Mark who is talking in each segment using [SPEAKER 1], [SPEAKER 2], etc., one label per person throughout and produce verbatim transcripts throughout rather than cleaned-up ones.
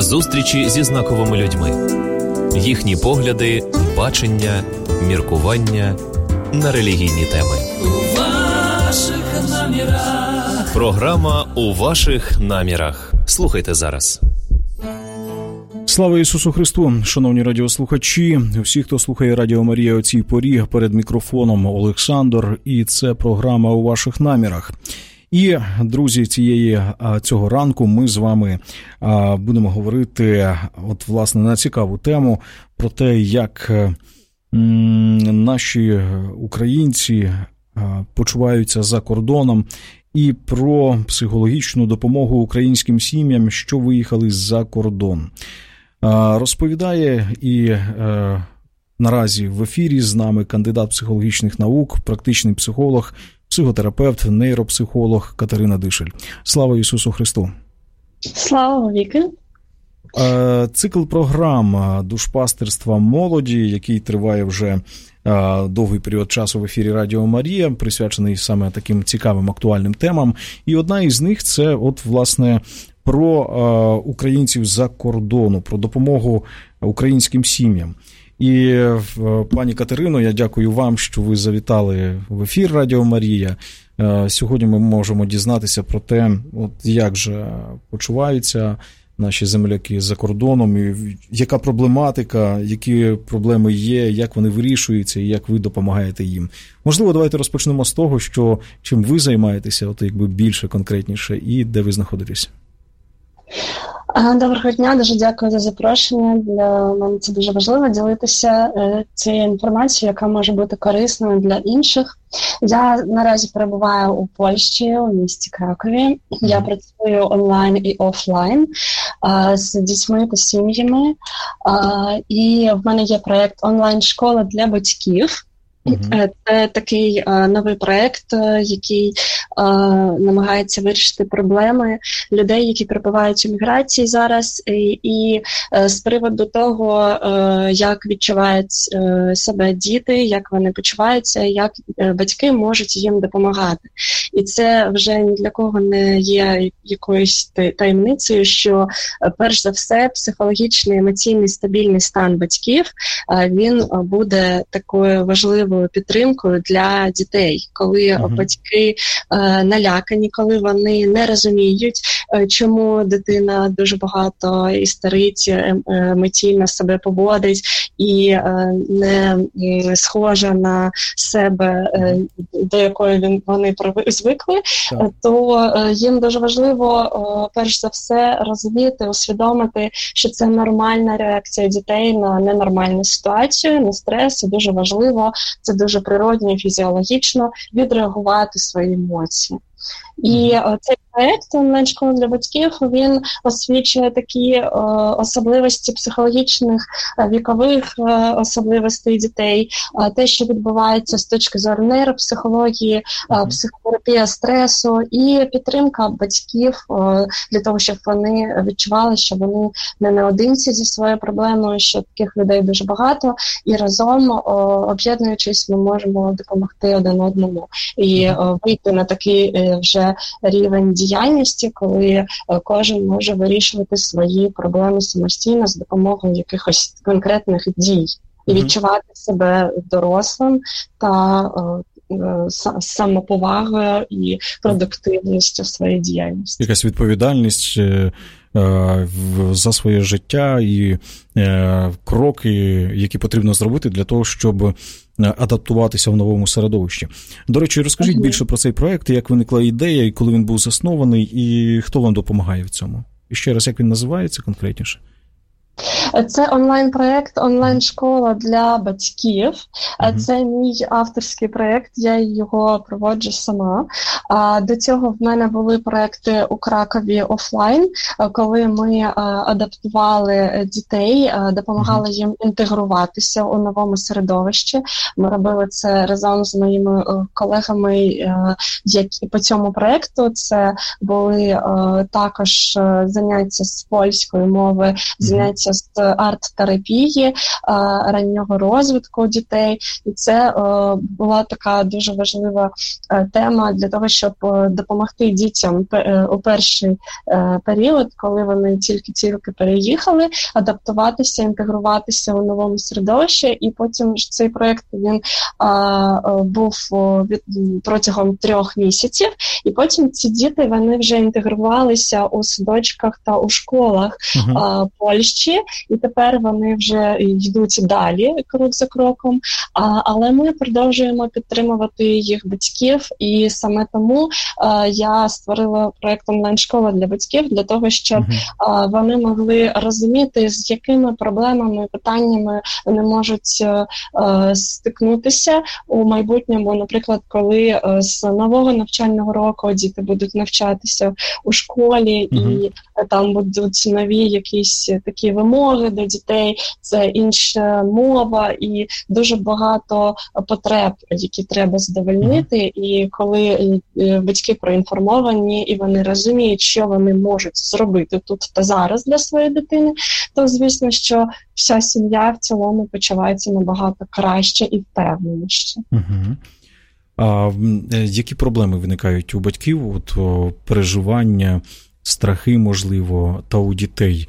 [SPEAKER 1] Зустрічі зі знаковими людьми. Їхні погляди, бачення, міркування на релігійні теми.
[SPEAKER 2] У ваших намірах.
[SPEAKER 1] Програма «У ваших намірах». Слухайте зараз.
[SPEAKER 3] Слава Ісусу Христу, шановні радіослухачі, всі, хто слухає Радіо Марія о цій порі, перед мікрофоном Олександр, і це програма «У ваших намірах». І, друзі, цієї, цього ранку ми з вами будемо говорити, от, власне, на цікаву тему про те, як наші українці почуваються за кордоном, і про психологічну допомогу українським сім'ям, що виїхали за кордон. Розповідає і наразі в ефірі з нами кандидат психологічних наук, практичний психолог, психотерапевт, нейропсихолог Катерина Дишель. Слава Ісусу Христу!
[SPEAKER 4] Слава віки!
[SPEAKER 3] Цикл програм «Душпастерства молоді», який триває вже довгий період часу в ефірі Радіо Марія, присвячений саме таким цікавим актуальним темам. І одна із них – це, от, власне, про українців за кордону, про допомогу українським сім'ям. І, пані Катерино, я дякую вам, що ви завітали в ефір Радіо Марія. Сьогодні ми можемо дізнатися про те, от як же почуваються наші земляки за кордоном, і яка проблематика, які проблеми є, як вони вирішуються і як ви допомагаєте їм. Можливо, давайте розпочнемо з того, що чим ви займаєтеся, от якби більше, конкретніше, і де ви знаходитесь.
[SPEAKER 4] Доброго дня, дуже дякую за запрошення. Для мене це дуже важливо ділитися цією інформацією, яка може бути корисною для інших. Я наразі перебуваю у Польщі, у місті Кракові. Я працюю онлайн і офлайн з дітьми та сім'ями. І в мене є проєкт онлайн-школа для батьків. Uh-huh. Це такий а, новий проєкт, який а, намагається вирішити проблеми людей, які перебувають у міграції зараз, і, і а, з приводу того, а, як відчувають а, себе діти, як вони почуваються, як а, батьки можуть їм допомагати. І це вже ні для кого не є якоюсь таємницею, що а, перш за все психологічний, емоційний, стабільний стан батьків, а, він а, буде такою важливою підтримкою для дітей, коли uh-huh. батьки е, налякані, коли вони не розуміють, е, чому дитина дуже багато істерить, е, емоційно себе поводить і е, не е, схожа на себе, е, до якої він, вони звикли, uh-huh. то е, їм дуже важливо, е, перш за все, розуміти, усвідомити, що це нормальна реакція дітей на ненормальну ситуацію, на стрес, і дуже важливо, це дуже природно і фізіологічно відреагувати свої емоції. І о, цей проєкт онлайн-школа для батьків, він освічує такі о, особливості психологічних, вікових о, особливостей дітей, о, те, що відбувається з точки зору нейропсихології, о, психотерапія стресу і підтримка батьків о, для того, щоб вони відчували, що вони не наодинці зі своєю проблемою, що таких людей дуже багато, і разом, о, об'єднуючись, ми можемо допомогти один одному і о, вийти на такий вже рівень діяльності, коли кожен може вирішувати свої проблеми самостійно з допомогою якихось конкретних дій і відчувати себе дорослим та е, самоповагою і продуктивністю своєї діяльності. Якась
[SPEAKER 3] відповідальність е, е, за своє життя і е, кроки, які потрібно зробити для того, щоб адаптуватися в новому середовищі. До речі, розкажіть uh-huh. більше про цей проєкт, як виникла ідея, і коли він був заснований, і хто вам допомагає в цьому? І ще раз, як він називається конкретніше?
[SPEAKER 4] Це онлайн-проєкт, онлайн-школа для батьків. Uh-huh. Це мій авторський проєкт, я його проводжу сама. До цього в мене були проєкти у Кракові офлайн, коли ми адаптували дітей, допомагали uh-huh. їм інтегруватися у новому середовищі. Ми робили це разом з моїми колегами які по цьому проєкту. Це були також заняття з польської мови, заняття починається з арт-терапії, раннього розвитку дітей. І це була така дуже важлива тема для того, щоб допомогти дітям у перший період, коли вони тільки-тільки переїхали, адаптуватися, інтегруватися у новому середовищі. І потім цей проєкт, він був протягом трьох місяців. І потім ці діти, вони вже інтегрувалися у садочках та у школах uh-huh. а, Польщі, і тепер вони вже йдуть далі, крок за кроком, а, але ми продовжуємо підтримувати їх батьків, і саме тому а, я створила проєкт онлайн-школа для батьків, для того, щоб uh-huh. а, вони могли розуміти, з якими проблемами, питаннями вони можуть а, стикнутися у майбутньому, наприклад, коли а, з нового навчального року діти будуть навчатися у школі, uh-huh. і там будуть нові якісь такі вимоги до дітей, це інша мова і дуже багато потреб, які треба задовольнити. Uh-huh. І коли батьки проінформовані і вони розуміють, що вони можуть зробити тут та зараз для своєї дитини, то, звісно, що вся сім'я в цілому почувається набагато краще і впевненіше.
[SPEAKER 3] Uh-huh. А які проблеми виникають у батьків, от о, переживання, страхи, можливо, та у дітей,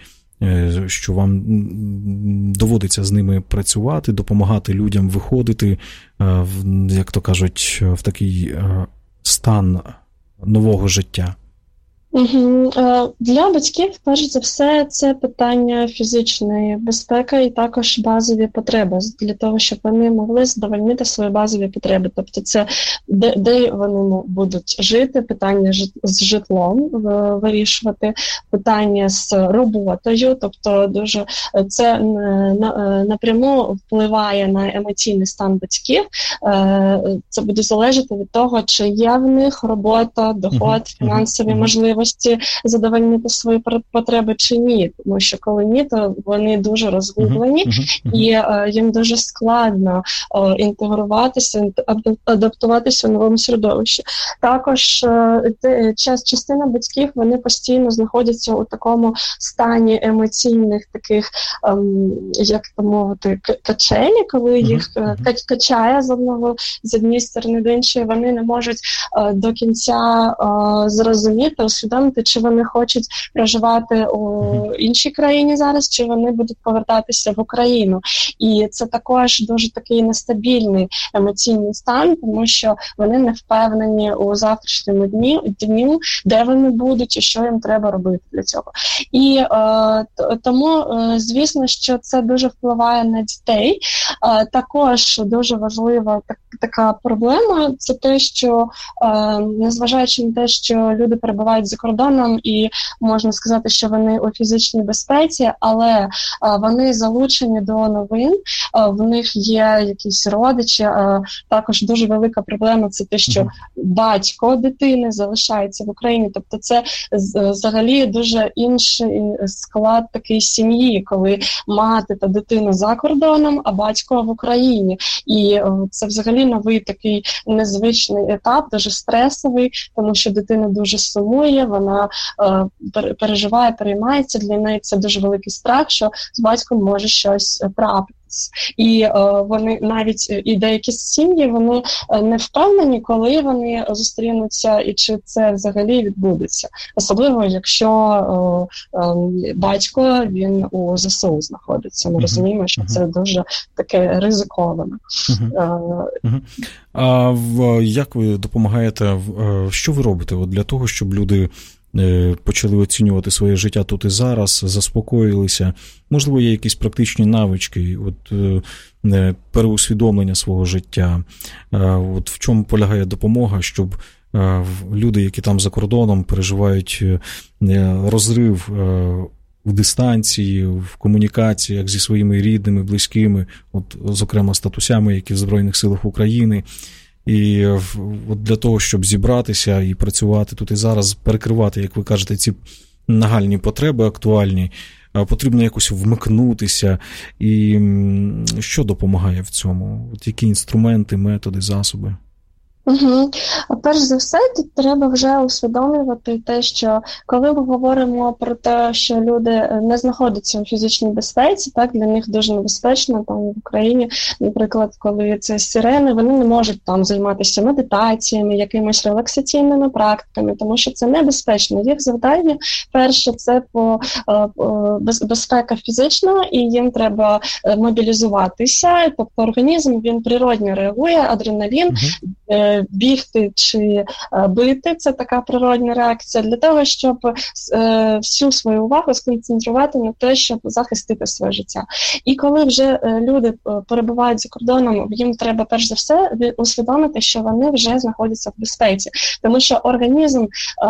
[SPEAKER 3] що вам доводиться з ними працювати, допомагати людям виходити, як то кажуть, в такий стан нового життя?
[SPEAKER 4] Угу. Для батьків, перш за все, це питання фізичної безпеки і також базові потреби, для того, щоб вони могли задовольнити свої базові потреби. Тобто це де, де вони будуть жити, питання з житлом вирішувати, питання з роботою, тобто дуже це напряму впливає на емоційний стан батьків. Це буде залежати від того, чи є в них робота, доход, фінансові можливості, задовольнити свої потреби чи ні, тому що коли ні, то вони дуже розгублені uh-huh, uh-huh. і е, їм дуже складно е, інтегруватися, адаптуватися в новому середовищі. Також е, частина батьків, вони постійно знаходяться у такому стані емоційних таких, е, як то мовити, качелі, коли uh-huh, їх uh-huh. качає з одного з однієї сторони до іншої, вони не можуть е, до кінця е, зрозуміти, усвідомити, чи вони хочуть проживати у іншій країні зараз, чи вони будуть повертатися в Україну. І це також дуже такий нестабільний емоційний стан, тому що вони не впевнені у завтрашньому дні, дню, де вони будуть і що їм треба робити для цього. І е, тому, е, звісно, що це дуже впливає на дітей. Е, також дуже важлива так, така проблема – це те, що, е, незважаючи на те, що люди перебувають за кордоном і можна сказати, що вони у фізичній безпеці, але а, вони залучені до новин, а, в них є якісь родичі, а, також дуже велика проблема – це те, що батько дитини залишається в Україні, тобто це взагалі дуже інший склад такої сім'ї, коли мати та дитина за кордоном, а батько в Україні. І а, це взагалі новий такий незвичний етап, дуже стресовий, тому що дитина дуже сумує, вона е, переживає, переймається, для неї це дуже великий страх, що з батьком може щось трапитись. І е, вони навіть і деякі сім'ї, вони не впевнені, коли вони зустрінуться і чи це взагалі відбудеться. Особливо, якщо е, е, батько, він у ЗСУ знаходиться. Ми uh-huh. розуміємо, що uh-huh. це дуже таке ризиковане. Uh-huh. Е,
[SPEAKER 3] uh-huh. А в, як ви допомагаєте, що ви робите от для того, щоб люди почали оцінювати своє життя тут і зараз, заспокоїлися? Можливо, є якісь практичні навички, от, переусвідомлення свого життя. От в чому полягає допомога, щоб люди, які там за кордоном переживають розрив в дистанції, в комунікаціях зі своїми рідними, близькими, от, зокрема, статусями, які в Збройних силах України, і от для того, щоб зібратися і працювати тут і зараз, перекривати, як ви кажете, ці нагальні потреби актуальні, потрібно якось вмикнутися. І що допомагає в цьому? От які інструменти, методи, засоби?
[SPEAKER 4] Угу. Перш за все, тут треба вже усвідомлювати те, що коли ми говоримо про те, що люди не знаходяться у фізичній безпеці, так, для них дуже небезпечно, там в Україні, наприклад, коли це сирени, вони не можуть там займатися медитаціями, якимись релаксаційними практиками, тому що це небезпечно. Їх завдання, перше, це по, по безпека фізична, і їм треба мобілізуватися, тобто організм, він природньо реагує, адреналін, угу. бігти чи бити, це така природна реакція, для того, щоб е, всю свою увагу сконцентрувати на те, щоб захистити своє життя. І коли вже е, люди перебувають за кордоном, їм треба перш за все усвідомити, що вони вже знаходяться в безпеці, тому що організм, е,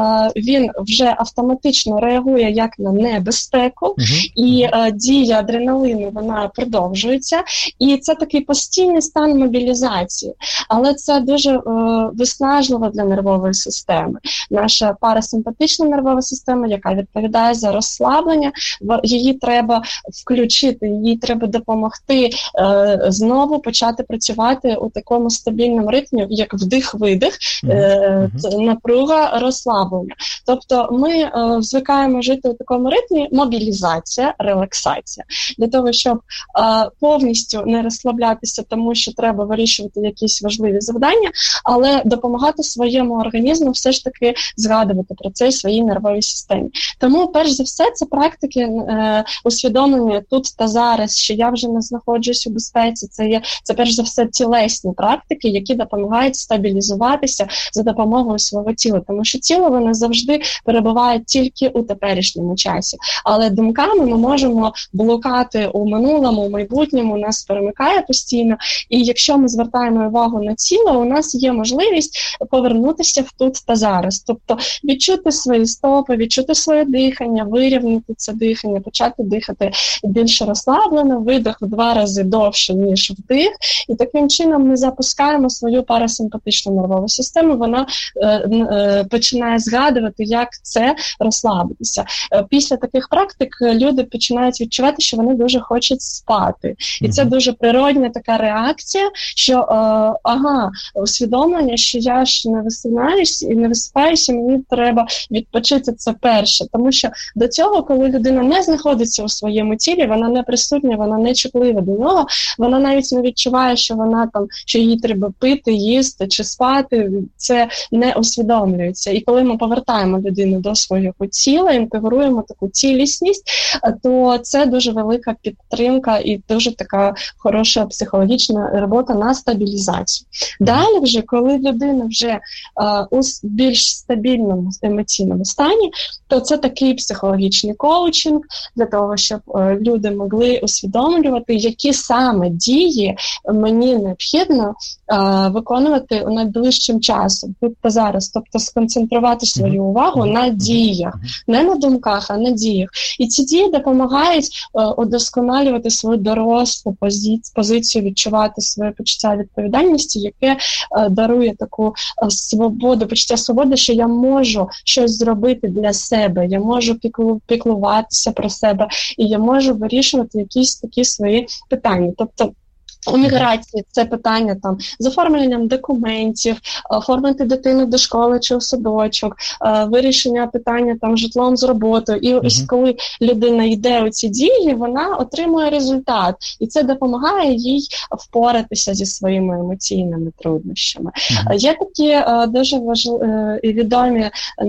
[SPEAKER 4] він вже автоматично реагує як на небезпеку, uh-huh. і е, дія адреналіну, вона продовжується, і це такий постійний стан мобілізації. Але це дуже виснажливо для нервової системи. Наша парасимпатична нервова система, яка відповідає за розслаблення, її треба включити, їй треба допомогти е, знову почати працювати у такому стабільному ритмі, як вдих-видих, е, напруга, розслаблення. Тобто ми е, звикаємо жити у такому ритмі: мобілізація, релаксація. Для того, щоб е, повністю не розслаблятися, тому що треба вирішувати якісь важливі завдання, але допомагати своєму організму все ж таки згадувати про це своїй нервовій системі. Тому, перш за все, це практики е, усвідомлення тут та зараз, що я вже не знаходжусь у безпеці. Це є, це перш за все тілесні практики, які допомагають стабілізуватися за допомогою свого тіла. Тому що тіло, воно завжди перебуває тільки у теперішньому часі. Але думками ми можемо блукати у минулому, у майбутньому, нас перемикає постійно. І якщо ми звертаємо увагу на тіло, у нас є можливість повернутися в тут та зараз. Тобто відчути свої стопи, відчути своє дихання, вирівняти це дихання, почати дихати більш розслаблено, видих в два рази довше, ніж вдих. І таким чином ми запускаємо свою парасимпатичну нервову систему, вона е, е, починає згадувати, як це розслабитися. Е, після таких практик люди починають відчувати, що вони дуже хочуть спати. І це дуже природна така реакція, що е, ага, усвідомлення, що я ж не висинаюсь і не висипаюся, мені треба відпочити, це перше. Тому що до цього, коли людина не знаходиться у своєму тілі, вона не присутня, вона не чутлива до нього, вона навіть не відчуває, що вона там, що їй треба пити, їсти чи спати, це не усвідомлюється. І коли ми повертаємо людину до свого тіла, інтегруємо таку цілісність, то це дуже велика підтримка і дуже така хороша психологічна робота на стабілізацію. Далі вже, коли людина вже а, у більш стабільному емоційному стані, то це такий психологічний коучинг для того, щоб а, люди могли усвідомлювати, які саме дії мені необхідно а, виконувати у найближчим часом, тут та зараз. Тобто сконцентрувати свою увагу на діях, не на думках, а на діях. І ці дії допомагають а, удосконалювати свою дорослу пози- позицію, відчувати своє почуття відповідальності, яке а, дарує таку а, свободу, почуття свободи, що я можу щось зробити для себе, я можу піклу, піклуватися про себе, і я можу вирішувати якісь такі свої питання. Тобто у міграції це питання там з оформленням документів, оформити дитину до школи чи в садочок, вирішення питання там житлом з роботою. І ось uh-huh. коли людина йде у ці дії, вона отримує результат. І це допомагає їй впоратися зі своїми емоційними труднощами. Uh-huh. Є такі дуже важливі і відомі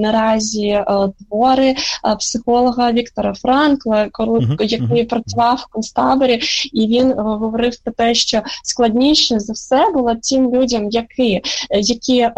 [SPEAKER 4] наразі твори психолога Віктора Франкла, uh-huh. який працював в концтаборі, і він говорив про те, що складніше за все було тим людям, які, які е,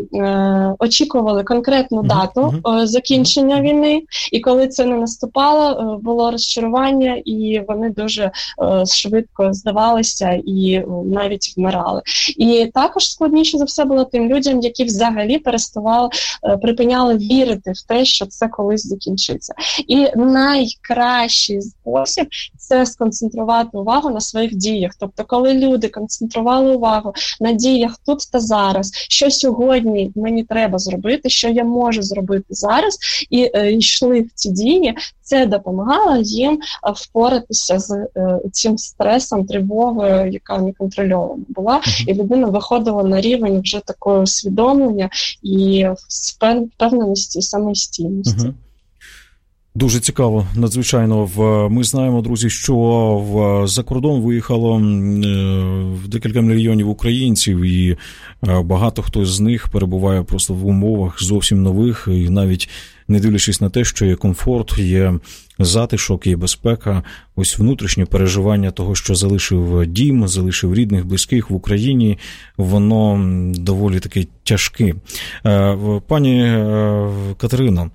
[SPEAKER 4] е, очікували конкретну дату е, закінчення війни, і коли це не наступало, е, було розчарування, і вони дуже е, швидко здавалися і е, навіть вмирали. І також складніше за все було тим людям, які взагалі переставали, е, припиняли вірити в те, що це колись закінчиться. І найкращий спосіб – це сконцентрувати увагу на своїх діях. Тобто, коли люди концентрували увагу на діях тут та зараз, що сьогодні мені треба зробити, що я можу зробити зараз, і е, йшли в ці дії, це допомагало їм впоратися з е, цим стресом, тривогою, яка неконтрольована була, uh-huh. і людина виходила на рівень вже такого усвідомлення і впевненості і самостійності. Uh-huh.
[SPEAKER 3] Дуже цікаво, надзвичайно. Ми знаємо, друзі, що в за кордон виїхало декілька мільйонів українців, і багато хто з них перебуває просто в умовах зовсім нових, і навіть не дивлячись на те, що є комфорт, є затишок, є безпека, ось внутрішнє переживання того, що залишив дім, залишив рідних, близьких в Україні, воно доволі таки тяжке. Пані Катерино,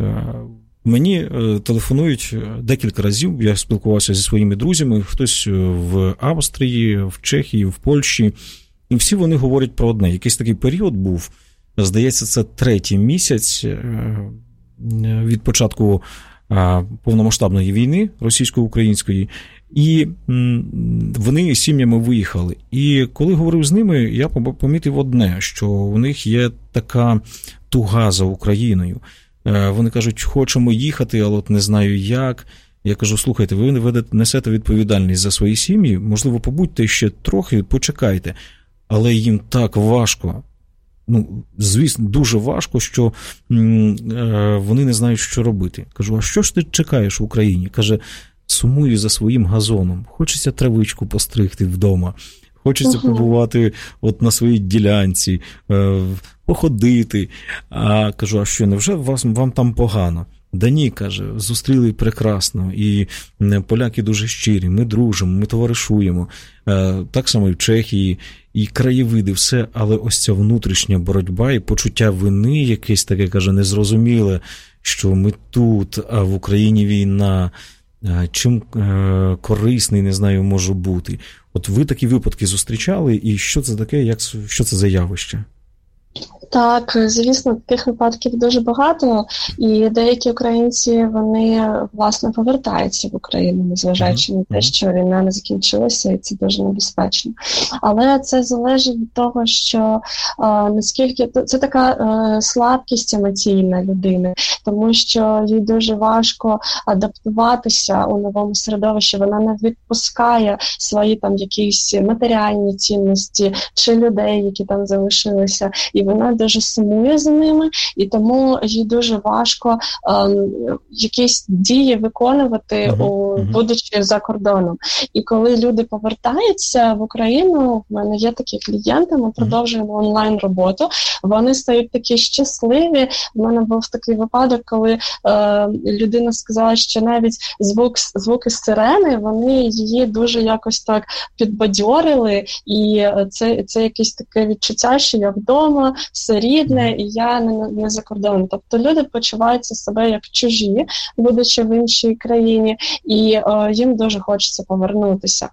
[SPEAKER 3] мені телефонують декілька разів, я спілкувався зі своїми друзями, хтось в Австрії, в Чехії, в Польщі, і всі вони говорять про одне. Якийсь такий період був, здається, це третій місяць від початку повномасштабної війни російсько-української, і вони сім'ями виїхали. І коли говорив з ними, я помітив одне, що у них є така туга за Україною. Вони кажуть, хочемо їхати, але от не знаю як. Я кажу, слухайте, ви ведете, несете відповідальність за свої сім'ї, можливо, побудьте ще трохи, почекайте. Але їм так важко, ну, звісно, дуже важко, що м, е, вони не знають, що робити. Кажу, а що ж ти чекаєш в Україні? Каже, сумую за своїм газоном, хочеться травичку постригти вдома. Хочеться uh-huh. побувати от на своїй ділянці, е, походити. А кажу, а що, невже вас, вам там погано? Да ні, каже, зустріли прекрасно, і поляки дуже щирі, ми дружимо, ми товаришуємо. Е, так само і в Чехії, і краєвиди, все, але ось ця внутрішня боротьба і почуття вини якесь таке, каже, незрозуміле, що ми тут, а в Україні війна, чим е, корисний, не знаю, може бути. От ви такі випадки зустрічали, і що це таке, як, що це за явище?
[SPEAKER 4] Так, звісно, таких випадків дуже багато, і деякі українці, вони, власне, повертаються в Україну, незважаючи mm-hmm. на те, що війна не закінчилася, і це дуже небезпечно. Але це залежить від того, що а, наскільки це така а, слабкість емоційна людини, тому що їй дуже важко адаптуватися у новому середовищі, вона не відпускає свої там якісь матеріальні цінності чи людей, які там залишилися, і вона дуже сумує за ними, і тому їй дуже важко ем, якісь дії виконувати, uh-huh, у, uh-huh. будучи за кордоном. І коли люди повертаються в Україну, в мене є такі клієнти, ми продовжуємо uh-huh. онлайн-роботу, вони стають такі щасливі. В мене був такий випадок, коли е, людина сказала, що навіть звук, звуки сирени, вони її дуже якось так підбадьорили, і це, це якесь таке відчуття, що я вдома, все рідне, і я не, не за кордоном. Тобто люди почуваються себе як чужі, будучи в іншій країні, і е, їм дуже хочеться повернутися.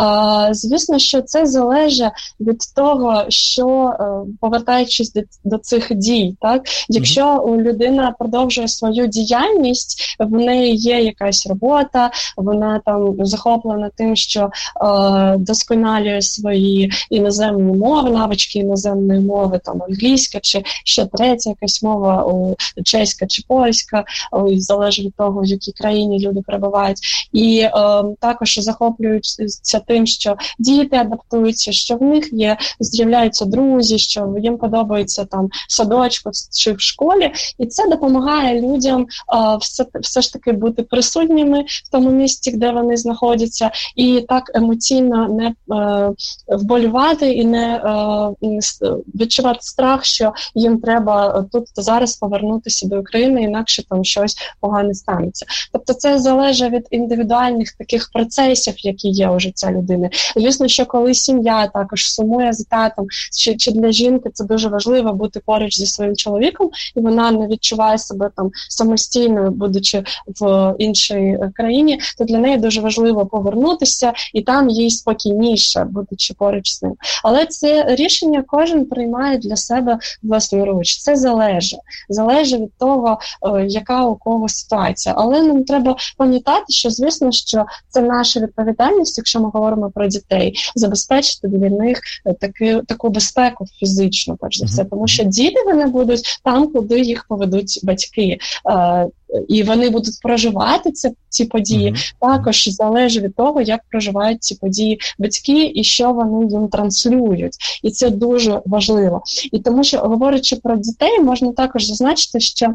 [SPEAKER 4] Е, звісно, що це залежить від того, що, е, повертаючись до, до цих дій, так? Якщо mm-hmm. людина продовжує свою діяльність, в неї є якась робота, вона там захоплена тим, що е, досконалює свої іноземні мови, навички іноземної мови, там англійська чи ще третя якась мова, о, чеська чи польська, о, залежить від того, в якій країні люди перебувають. І е, також захоплюються тим, що діти адаптуються, що в них є, з'являються друзі, що їм подобається там в садочку чи в школі, і це допомагає людям е, все, все ж таки бути присутніми в тому місці, де вони знаходяться, і так емоційно не е, вболювати і не е, відчувати страх, що їм треба тут зараз повернутися до України, інакше там щось погане станеться. Тобто це залежить від індивідуальних таких процесів, які є у життя людини. Звісно, що коли сім'я також сумує за татом, чи, чи для жінки це дуже важливо бути поруч зі своїм чоловіком, і вона не відчуває себе себе там самостійно, будучи в іншій країні, то для неї дуже важливо повернутися, і там їй спокійніше, будучи поруч з ним. Але це рішення кожен приймає для себе власноруч. Це залежить. Залежить від того, яка у кого ситуація. Але нам треба пам'ятати, що, звісно, що це наша відповідальність, якщо ми говоримо про дітей, забезпечити для них таки, таку безпеку фізичну, перш за все. Тому що діти, вони будуть там, куди їх поведуть батьки. І вони будуть проживати ці, ці події, mm-hmm. також залежить від того, як проживають ці події батьки і що вони їм транслюють. І це дуже важливо. І тому що, говорячи про дітей, можна також зазначити, що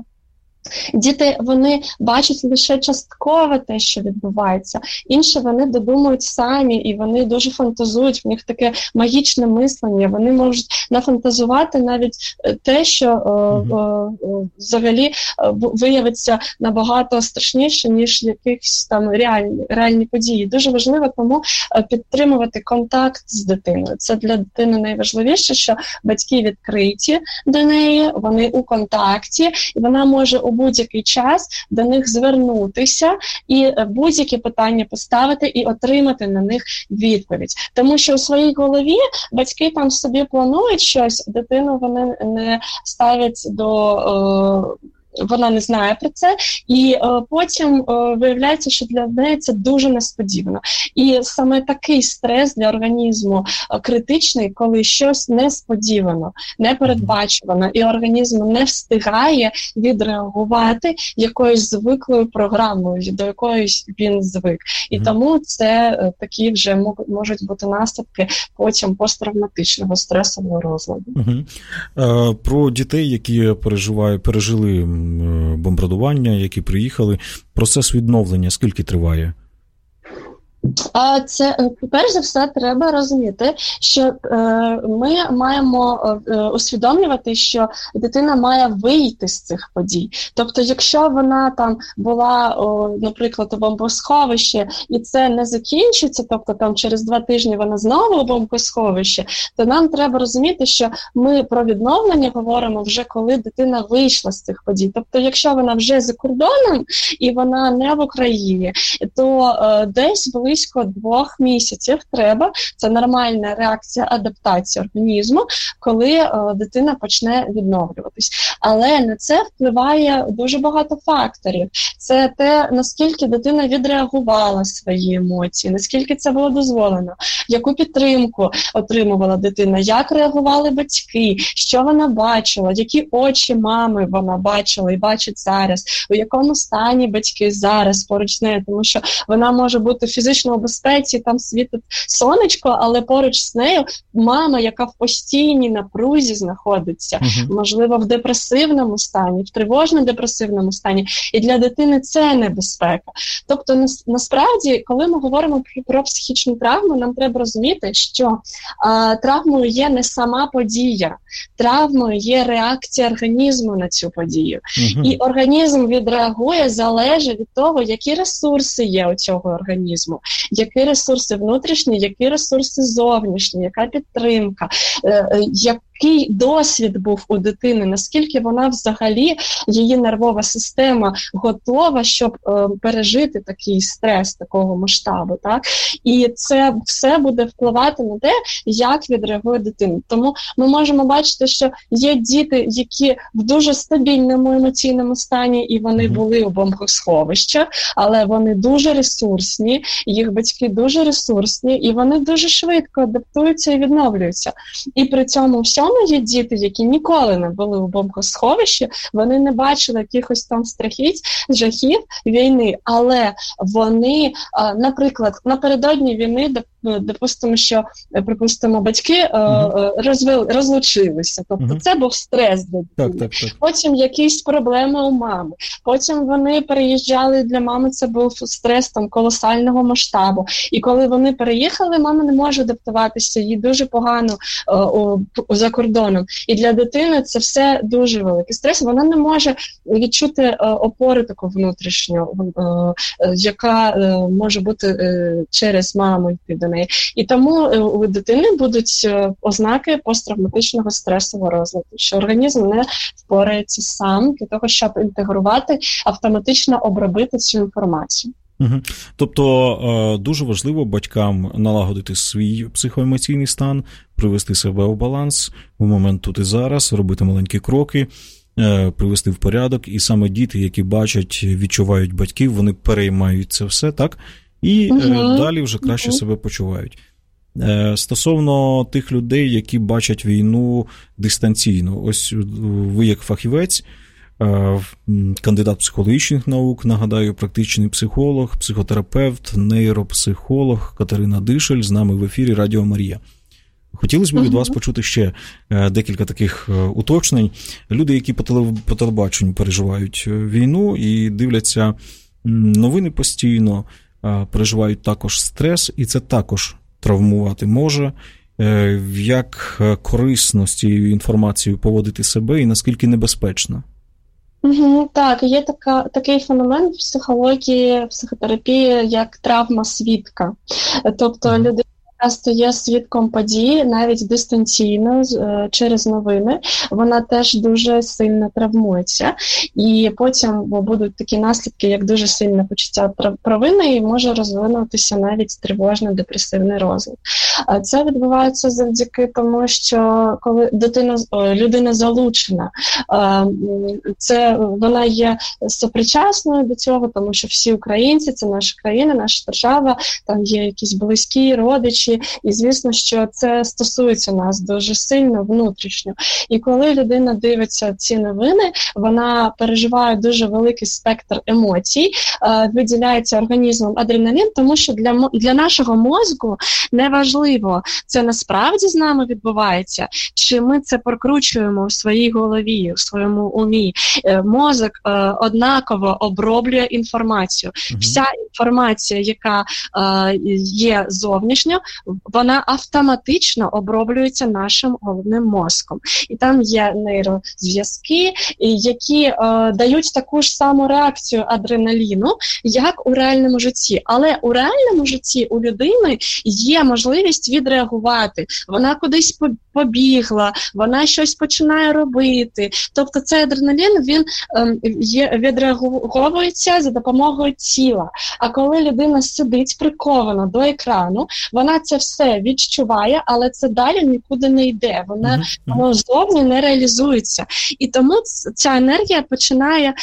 [SPEAKER 4] діти, вони бачать лише частково те, що відбувається. Інше вони додумують самі, і вони дуже фантазують, в них таке магічне мислення. Вони можуть нафантазувати навіть те, що mm-hmm. е, е, взагалі е, виявиться набагато страшніше, ніж якісь там реальні, реальні події. Дуже важливо тому підтримувати контакт з дитиною. Це для дитини найважливіше, що батьки відкриті до неї, вони у контакті, і вона може у будь-який час до них звернутися і будь-які питання поставити і отримати на них відповідь. Тому що у своїй голові батьки там собі планують щось, дитину вони не ставлять до... Е- Вона не знає про це, і е, потім е, виявляється, що для неї це дуже несподівано. І саме такий стрес для організму е, критичний, коли щось несподівано, непередбачувано, і організм не встигає відреагувати якоюсь звиклою програмою, до якоїсь він звик. І mm-hmm. тому це е, такі вже можуть бути наслідки потім посттравматичного стресового розладу.
[SPEAKER 3] Mm-hmm. Е, про дітей, які переживають, пережили бомбардування, які приїхали. Процес відновлення скільки триває?
[SPEAKER 4] А це, перш за все, треба розуміти, що е, ми маємо е, усвідомлювати, що дитина має вийти з цих подій. Тобто, якщо вона там була, о, наприклад, у бомбосховищі, і це не закінчиться, тобто там через два тижні вона знову у бомбосховищі, то нам треба розуміти, що ми про відновлення говоримо вже коли дитина вийшла з цих подій. Тобто, якщо вона вже за кордоном і вона не в Україні, то е, десь були близько двох місяців треба, це нормальна реакція адаптації організму, коли е, дитина почне відновлюватись. Але на це впливає дуже багато факторів. Це те, наскільки дитина відреагувала свої емоції, наскільки це було дозволено, яку підтримку отримувала дитина, як реагували батьки, що вона бачила, які очі мами вона бачила і бачить зараз, у якому стані батьки зараз поруч з нею, тому що вона може бути фізично у безпеці, там світить сонечко, але поруч з нею мама, яка в постійній напрузі знаходиться, uh-huh. можливо, в депресивному стані, в тривожно-депресивному стані, і для дитини це небезпека. Тобто, насправді, коли ми говоримо про, про психічну травму, нам треба розуміти, що а, травмою є не сама подія, травмою є реакція організму на цю подію. Uh-huh. І організм відреагує залежить від того, які ресурси є у цього організму, які ресурси внутрішні, які ресурси зовнішні, яка підтримка, е, який досвід був у дитини, наскільки вона взагалі, її нервова система готова, щоб е, пережити такий стрес такого масштабу. Так? І це все буде впливати на те, як відреагує дитина. Тому ми можемо бачити, що є діти, які в дуже стабільному емоційному стані, і вони були у бомбосховищах, але вони дуже ресурсні, їх батьки дуже ресурсні, і вони дуже швидко адаптуються і відновлюються. І при цьому всьому є діти, які ніколи не були у бомбосховищі, вони не бачили якихось там страхіть, жахів війни, але вони, наприклад, напередодні війни, допустимо, що, припустимо, батьки uh-huh. розвели, розлучилися. Тобто uh-huh. це був стрес для дитини. Так, так, так. Потім якісь проблеми у мами. Потім вони переїжджали, для мами це був стрес там колосального масштабу. І коли вони переїхали, мама не може адаптуватися, їй дуже погано о, о, за кордоном. І для дитини це все дуже великий стрес. Вона не може відчути о, опору таку внутрішню, о, о, яка о, може бути о, через маму йти до неї. І тому у дитини будуть ознаки посттравматичного стресового розладу, що організм не впорається сам для того, щоб інтегрувати, автоматично обробити цю інформацію.
[SPEAKER 3] Угу. Тобто дуже важливо батькам налагодити свій психоемоційний стан, привести себе в баланс у момент тут і зараз, робити маленькі кроки, привести в порядок, і саме діти, які бачать, відчувають батьків, вони переймають це все, так? І угу. далі вже краще угу. себе почувають. Стосовно тих людей, які бачать війну дистанційно, ось ви як фахівець, кандидат психологічних наук, нагадаю, практичний психолог, психотерапевт, нейропсихолог Катерина Дишель з нами в ефірі Радіо Марія. Хотілося б від вас почути ще декілька таких уточнень. Люди, які по телебаченню переживають війну і дивляться новини постійно, переживають також стрес, і це також травмувати може. Як корисно з цією інформацією поводити себе і наскільки небезпечно?
[SPEAKER 4] Угу, так, є така, такий феномен в психології, в психотерапії, як травма свідка. Тобто mm-hmm. людина стає свідком події навіть дистанційно через новини, вона теж дуже сильно травмується. І потім будуть такі наслідки, як дуже сильне почуття провини, і може розвинутися навіть тривожно-депресивний розлад. Це відбувається завдяки тому, що коли дитина, людина залучена, це, вона є сопричасною до цього, тому що всі українці, це наша країна, наша держава, там є якісь близькі, родичі, і звісно, що це стосується нас дуже сильно внутрішньо. І коли людина дивиться ці новини, вона переживає дуже великий спектр емоцій, виділяється організмом адреналін, тому що для, для нашого мозку неважливо, це насправді з нами відбувається, чи ми це прокручуємо в своїй голові, в своєму умі. Мозок однаково оброблює інформацію. Угу. Вся інформація, яка є зовнішньо, вона автоматично оброблюється нашим головним мозком. І там є нейрозв'язки, які е, дають таку ж саму реакцію адреналіну, як у реальному житті. Але у реальному житті у людини є можливість відреагувати. Вона кудись побігла, вона щось починає робити. Тобто цей адреналін, він е, є, відреаговується за допомогою тіла. А коли людина сидить прикована до екрану, вона це все відчуває, але це далі нікуди не йде. Вона uh-huh. воно зовні не реалізується. І тому ця енергія починає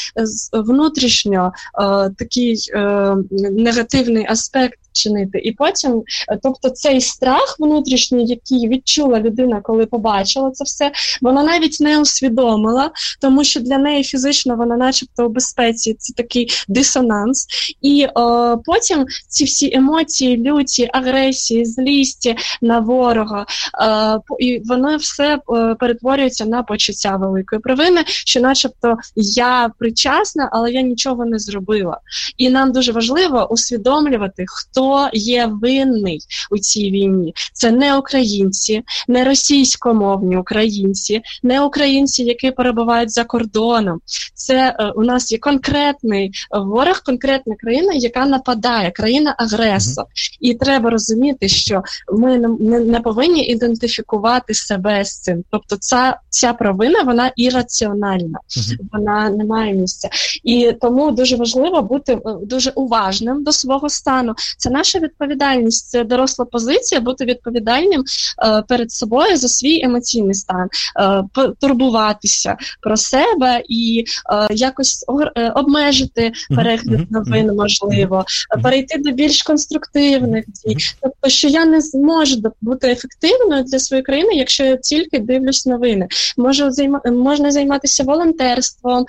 [SPEAKER 4] внутрішньо е, такий е, негативний аспект чинити. І потім, тобто цей страх внутрішній, який відчула людина, коли побачила це все, вона навіть не усвідомила, тому що для неї фізично вона начебто у безпеці, це такий дисонанс. І о, потім ці всі емоції, люті, агресії, злісті на ворога, е, і воно все е, перетворюється на почуття великої провини, що начебто я причасна, але я нічого не зробила. І нам дуже важливо усвідомлювати, хто є винний у цій війні. Це не українці, не російськомовні українці, не українці, які перебувають за кордоном. Це е, у нас є конкретний ворог, конкретна країна, яка нападає, країна-агресор. Mm-hmm. І треба розуміти, що ми не, не повинні ідентифікувати себе з цим. Тобто ця, ця провина, вона ірраціональна, mm-hmm. вона не має місця. І тому дуже важливо бути дуже уважним до свого стану. Це наша відповідальність, це доросла позиція, бути відповідальним е, перед собою за свій емоційний стан, е, турбуватися про себе і е, якось е, обмежити перегляд новин, можливо, перейти до більш конструктивних дій. Тобто, що я не зможу бути ефективною для своєї країни, якщо я тільки дивлюсь новини. Можу займа, можна займатися волонтерством,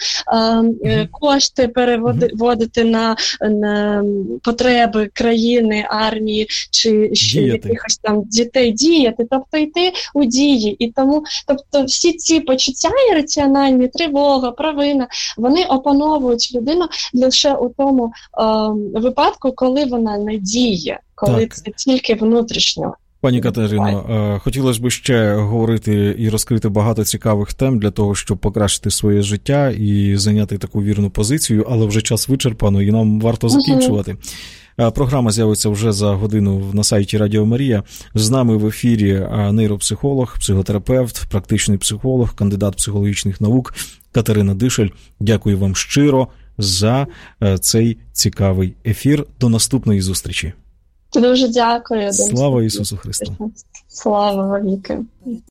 [SPEAKER 4] е, кошти переводити на, на потреби країни, армії чи ще якихось там дітей, діяти, тобто йти у дії. І тому, тобто всі ці почуття ірраціональні, тривога, провина, вони опановують людину лише у тому е, випадку, коли вона не діє, коли так. Це тільки внутрішньо.
[SPEAKER 3] Пані Катерино, хотілося б ще говорити і розкрити багато цікавих тем для того, щоб покращити своє життя і зайняти таку вірну позицію, але вже час вичерпано і нам варто закінчувати. Програма з'явиться вже за годину на сайті Радіо Марія. З нами в ефірі нейропсихолог, психотерапевт, практичний психолог, кандидат психологічних наук Катерина Дишель. Дякую вам щиро за цей цікавий ефір. До наступної зустрічі.
[SPEAKER 4] Дуже дякую.
[SPEAKER 3] Слава Ісусу Христу.
[SPEAKER 4] Слава навіки.